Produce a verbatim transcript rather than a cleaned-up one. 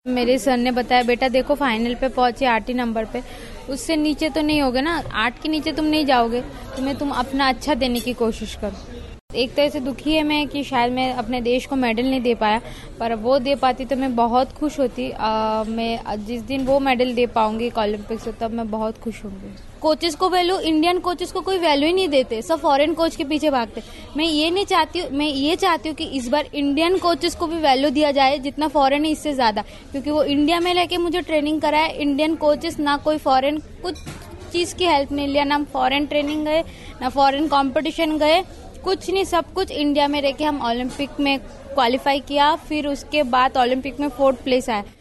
मेरे सर ने बताया बेटा देखो फाइनल पे पहुंचे आठ ही नंबर पे, उससे नीचे तो नहीं होगे ना, आठ के नीचे तुम नहीं जाओगे, तुम्हें तुम अपना अच्छा देने की कोशिश करो। एक तरह से दुखी है मैं कि शायद मैं अपने देश को मेडल नहीं दे पाया, पर वो दे पाती तो मैं बहुत खुश होती। आ, मैं जिस दिन वो मेडल दे पाऊंगी ओलंपिक्स से तब मैं बहुत खुश होंगी। कोचेस को वैल्यू, इंडियन कोचेस को कोई वैल्यू ही नहीं देते, सब फॉरेन कोच के पीछे भागते। मैं ये नहीं चाहती हूँ, मैं ये चाहती हूँ कि इस बार इंडियन कोचेस को भी वैल्यू दिया जाए जितना फॉरेन है इससे ज्यादा, क्योंकि वो इंडिया में लेके मुझे ट्रेनिंग कराया इंडियन कोचेस, ना कोई फॉरेन कुछ चीज की हेल्प नहीं लिया, ना फॉरेन ट्रेनिंग गए ना फॉरेन कॉम्पिटिशन गए, कुछ नहीं, सब कुछ इंडिया में रह के हम ओलंपिक में क्वालिफाई किया, फिर उसके बाद ओलंपिक में फोर्थ प्लेस आया।